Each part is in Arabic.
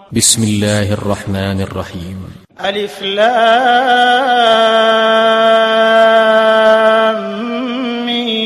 بسم الله الرحمن الرحيم. ألف لام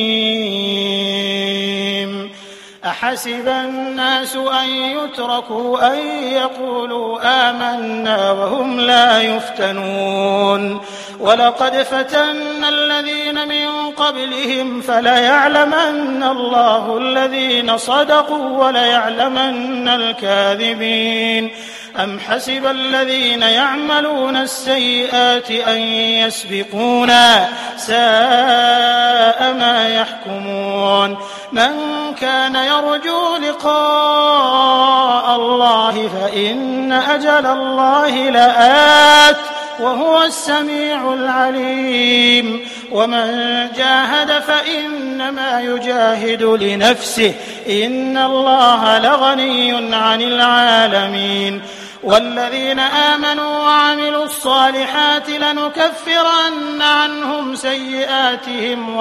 ميم. أحسب الناس أن يتركوا أن يقولوا آمنا وهم لا يفتنون ولقد فتنا الذين من قبلهم فليعلمن الله الذين صدقوا وليعلمن الكاذبين. أم حسب الذين يعملون السيئات أن يسبقونا ساء ما يحكمون. من كان يرجو لقاء الله فإن أجل الله لآت وهو السميع العليم. ومن جاهد فإنما يجاهد لنفسه إن الله لغني عن العالمين. والذين آمنوا وعملوا الصالحات لنكفرن عنهم سيئاتهم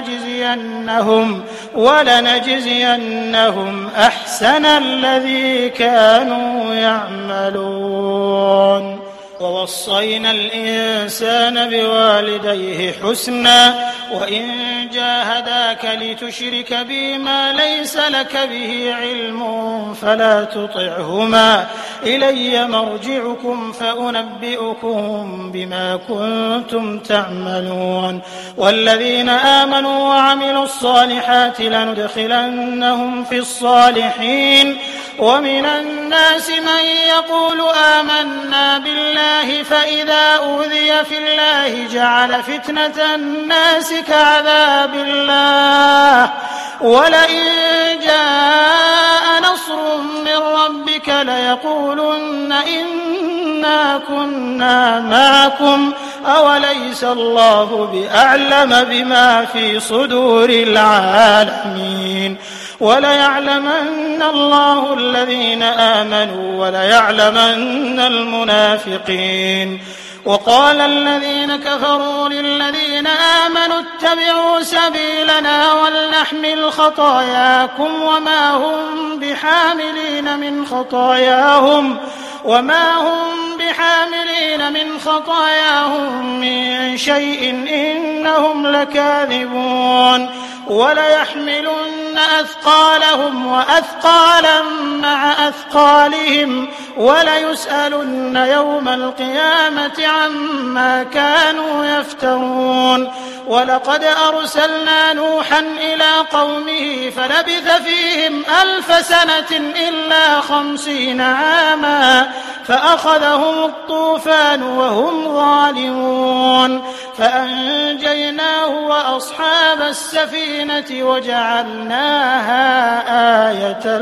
ولنجزينهم أحسن الذي كانوا يعملون. ووصينا الإنسان بوالديه حسنا وإن جاهداك لتشرك بي ما ليس لك به علم فلا تطعهما إلي مرجعكم فأنبئكم بما كنتم تعملون. والذين آمنوا وعملوا الصالحات لندخلنهم في الصالحين. ومن الناس من يقول آمنا بالله فإذا أوذي في الله جعل فتنة الناس كعذاب الله ولئن جاء نصر من ربك ليقولن إنا كنا معكم أوليس الله بأعلم بما في صدور العالمين. وليعلمن الله الذين آمنوا وليعلمن المنافقين. وقال الذين كفروا للذين آمنوا اتبعوا سبيلنا ولنحمل خطاياكم وما هم بحاملين من خطاياهم من شيء إنهم لكاذبون. وليحملن أثقالهم وأثقالا مع أثقالهم وليسألن يوم القيامة عما كانوا يفترون. ولقد أرسلنا نوحا إلى قومه فلبث فيهم 1000 سنة إلا 50 عاما فأخذهم الطوفان وهم ظالمون فأنجيناه وأصحاب السفينة وجعلناها آية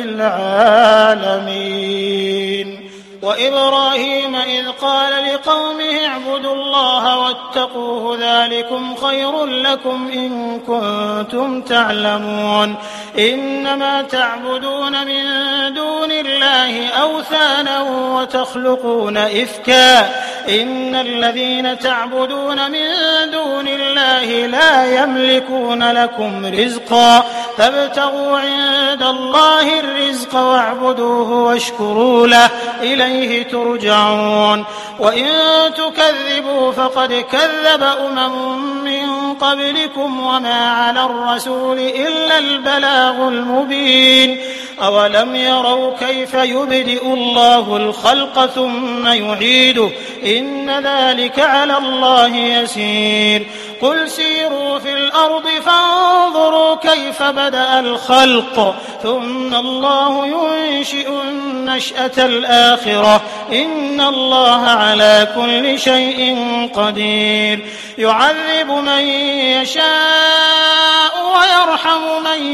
للعالمين. وإبراهيم إذ قال لقومه اعبدوا الله واتقوه ذلكم خير لكم إن كنتم تعلمون. إنما تعبدون من دون الله أوثانا وتخلقون إفكا إن الذين تعبدون من دون الله لا يملكون لكم رزقا فابتغوا عند الله الرزق واعبدوه واشكروا له إليه ترجعون. وإن تكذبوا فقد كذب من قبلكم وما على الرسول إلا البلاغ المبين. أولم يروا كيف يبدئ الله الخلق ثم يعيده إن ذلك على الله يسير. قل سيروا في الأرض فانظروا كيف بدأ الخلق ثم الله ينشئ النشأة الآخرة إن الله على كل شيء قدير. يعذب من يشاء ويرحم من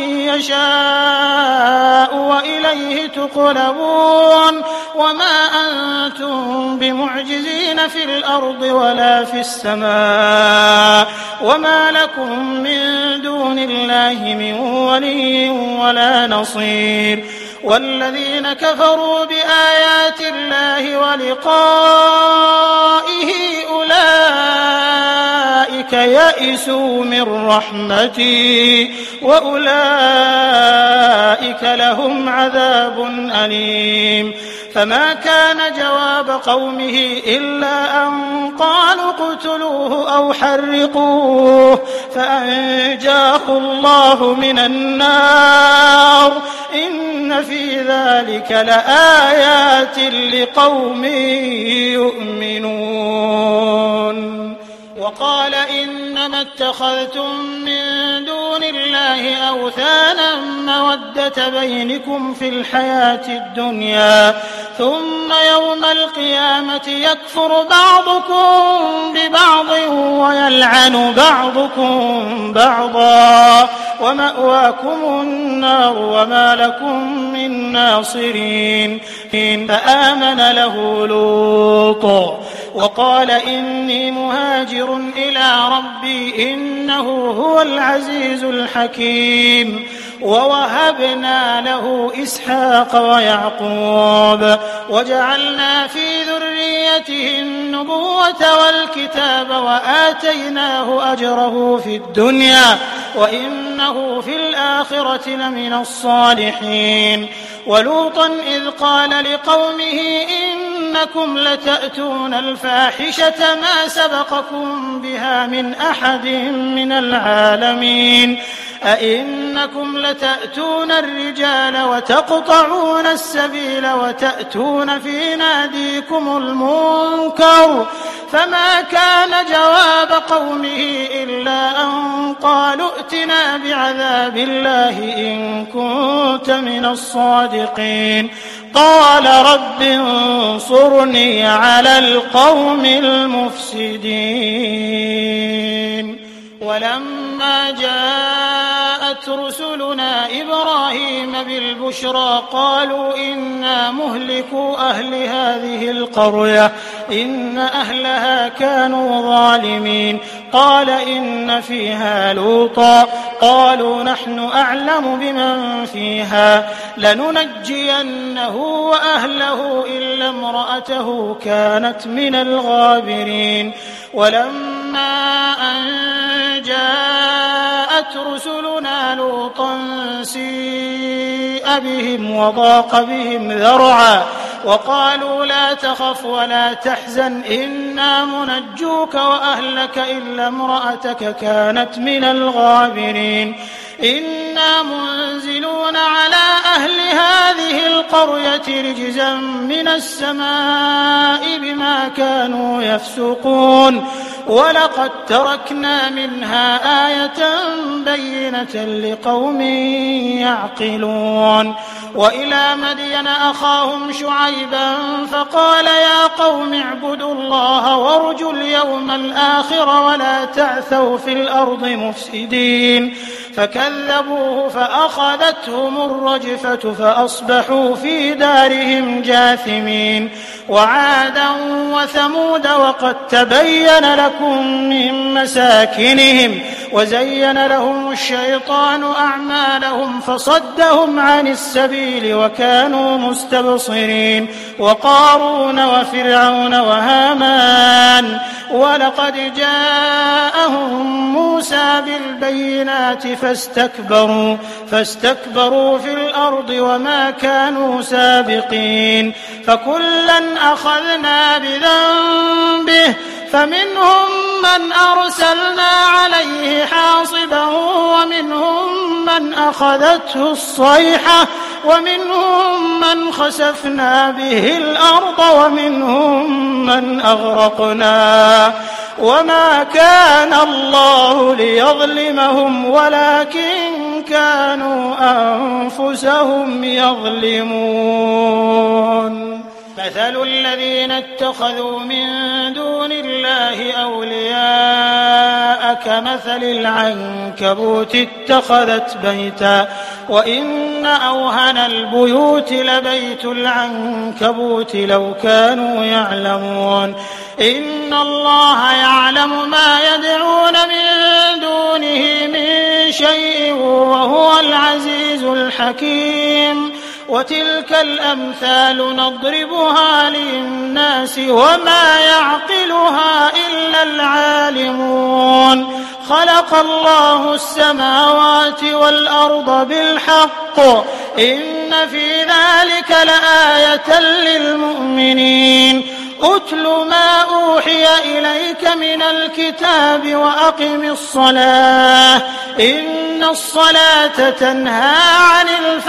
يشاء وإليه تقلبون. وما أنتم بمعجزين في الأرض ولا في السماء وما لكم من دون الله من ولي ولا نصير. والذين كفروا بآيات الله ولقائه أولئك يئسوا من رحمتي وأولئك لهم عذاب أليم. فما كان جواب قومه إلا أن قالوا اقتلوه أو حرقوه فأنجاه الله من النار إن في ذلك لآيات لقوم يؤمنون. وقال إنما اتخذتم من دون الله أوثانا مودة بينكم في الحياة الدنيا ثم يوم القيامة يكفر بعضكم ببعض ويلعن بعضكم بعضا ومأواكم النار وما لكم من ناصرين. فآمن له لوط وقال إني مهاجر إلى ربي إنه هو العزيز الحكيم. ووهبنا له إسحاق ويعقوب وجعلنا في ذريته النبوة والكتاب وآتيناه أجره في الدنيا وإنه في الآخرة لمن الصالحين. ولوطا إذ قال لقومه إنكم لتأتون الفاحشة ما سبقكم بها من أحد من العالمين أئنكم لتأتون الرجال وتقطعون السبيل وتأتون في ناديكم المنكر فما كان جواب قومه إلا أن قالوا ائتنا بعذاب الله إن كنت من الصادقين. قال رب انصرني على القوم المفسدين. ولما جاءت رسلنا إبراهيم بالبشرى قالوا إنا مهلكو أهل هذه القرية إن أهلها كانوا ظالمين. قال إن فيها لوطا قالوا نحن أعلم بمن فيها لننجينه وأهله إلا امرأته كانت من الغابرين. ولما أن جاءت رسلنا لوطا سيء بهم وضاق بهم ذرعا وقالوا لا تخف ولا تحزن إنا منجوك وأهلك إلا امرأتك كانت من الغابرين. إنا منزلون على أهل هذه القرية رجزا من السماء بما كانوا يفسقون ولقد تركنا منها آية بينة لقوم يعقلون. وإلى مدين أخاهم شعيبا فقال يا قوم اعبدوا الله وارجوا اليوم الآخر ولا تعثوا في الأرض مفسدين. فكذبوه فأخذتهم الرجفة فأصبحوا في دارهم جاثمين. وعادا وثمود وقد تبين لكم من مساكنهم وزين لهم الشيطان أعمالهم فصدهم عن السبيل وكانوا مستبصرين. وقارون وفرعون وهامان ولقد جاءهم موسى بالبينات فاستكبروا في الأرض وما كانوا سابقين. فكلا أخذنا بذنبه فمنهم من أرسلنا عليه حاصبا ومنهم من أخذته الصيحة ومنهم من خسفنا به الأرض ومنهم من أغرقنا. وما كان الله ليظلمهم ولكن كانوا أنفسهم يظلمون. مثل الذين اتخذوا من دون الله أولياء كمثل العنكبوت اتخذت بيتا وإن أوهن البيوت لبيت العنكبوت لو كانوا يعلمون. إن الله يعلم ما يدعون من دونه من شيء وهو العزيز الحكيم. وتلك الأمثال نضربها للناس وما يعقلها إلا العالمون. خلق الله السماوات والأرض بالحق إن في ذلك لآية للمؤمنين أتل ما أوحي إليك من الكتاب وأقم الصلاة إن الصلاة تنهى عن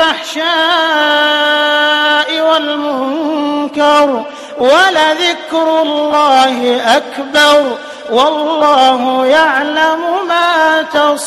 الفحشاء والمنكر ولذكر الله أكبر والله يعلم ما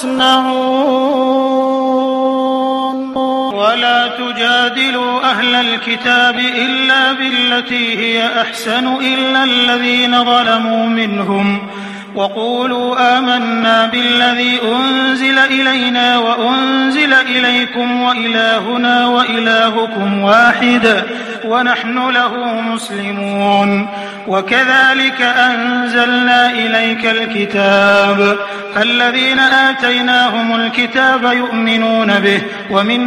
تصنعون ولا تجادلوا أهل الكتاب إلا بالتي هي أحسن إلا الذين ظلموا منهم وقولوا آمنا بالذي أنزل إلينا وأنزل إليكم وإلهنا وإلهكم واحد ونحن له مسلمون وكذلك أنزلنا إليك الكتاب فالذين آتيناهم الكتاب يؤمنون به ومن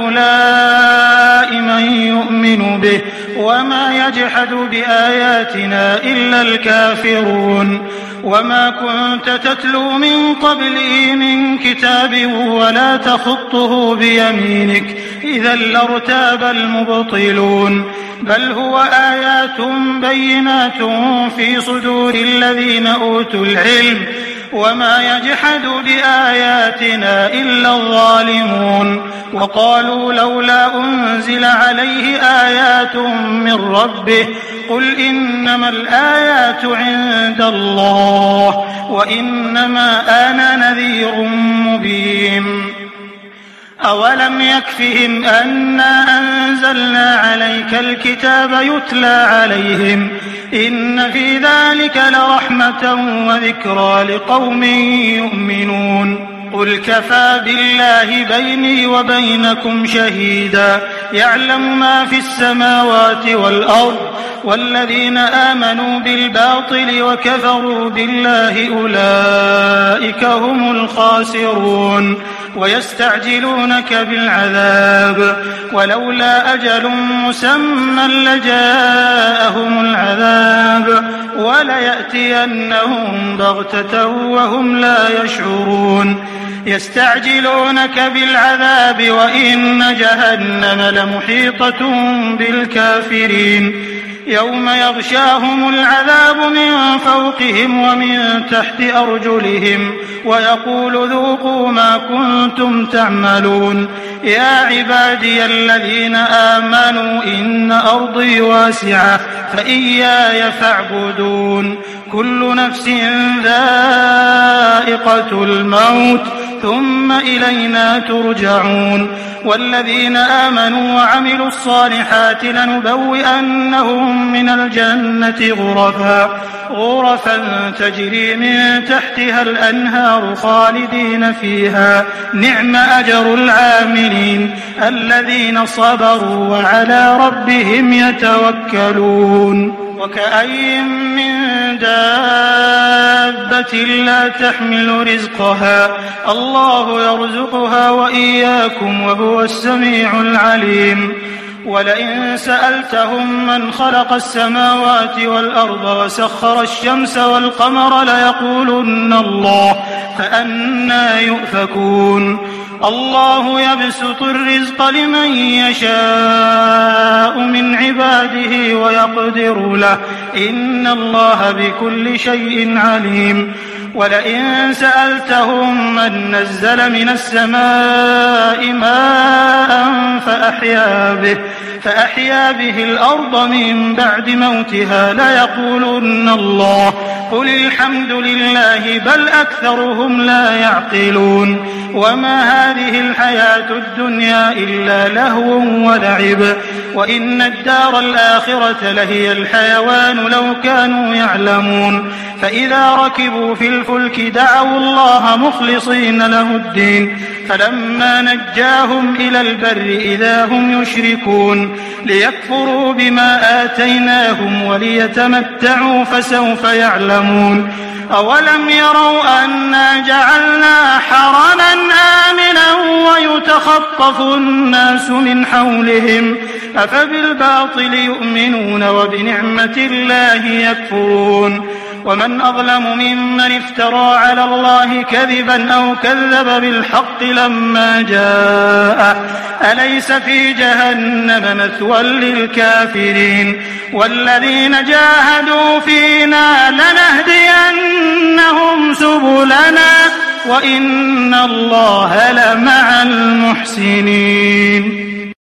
هؤلاء من يؤمن به وما يجحد بآياتنا إلا الكافرون وما كنت تتلو من قبله من كتاب ولا تخطه بيمينك إذا لارتاب المبطلون بل هو آيات بينات في صدور الذين أوتوا العلم وما يجحد بآياتنا إلا الظالمون وقالوا لولا أنزل عليه آيات من ربه قل إنما الآيات عند الله وإنما أنا نذير مبين أولم يكفهم أنا أنزلنا عليك الكتاب يتلى عليهم إن في ذلك لرحمة وذكرى لقوم يؤمنون قل كفى بالله بيني وبينكم شهيدا يعلم ما في السماوات والأرض والذين آمنوا بالباطل وكفروا بالله أولئك هم الخاسرون ويستعجلونك بالعذاب ولولا أجل مسمى لجاءهم العذاب وليأتينهم بغتة وهم لا يشعرون يستعجلونك بالعذاب وإن جهنم لمحيطة بالكافرين يوم يغشاهم العذاب من فوقهم ومن تحت أرجلهم ويقول ذوقوا ما كنتم تعملون يا عبادي الذين آمنوا إن أرضي واسعة فإياي فاعبدون كل نفس ذائقة الموت ثم إلينا ترجعون والذين آمنوا وعملوا الصالحات لنبوئنهم من الجنة غرفا تجري من تحتها الأنهار خالدين فيها نعم أجر العاملين الذين صبروا وعلى ربهم يتوكلون وكأي من دابة لا تحمل رزقها الله يرزقها وإياكم وهو السميع العليم ولئن سألتهم من خلق السماوات والأرض وسخر الشمس والقمر ليقولن الله فأنى يؤفكون الله يبسط الرزق لمن يشاء من عباده ويقدر له إن الله بكل شيء عليم ولئن سألتهم من نزل من السماء ماء فأحيا به الأرض من بعد موتها ليقولن الله قل الحمد لله بل أكثرهم لا يعقلون وما هذه الحياة الدنيا إلا لهو ولعب وإن الدار الآخرة لهي الحيوان لو كانوا يعلمون فإذا ركبوا في الفلك دعوا الله مخلصين له الدين فلما نجاهم إلى البر إذا هم يشركون ليكفروا بما آتيناهم وليتمتعوا فسوف يعلمون أولم يروا أنا جعلنا حرما آمنا ويتخطف الناس من حولهم أفبالباطل يؤمنون وبنعمة الله يكفرون ومن أظلم ممن افترى على الله كذبا أو كذب بالحق لما جاءه أليس في جهنم مثوى للكافرين والذين جاهدوا فينا لنهدينهم سبلنا وإن الله لمع المحسنين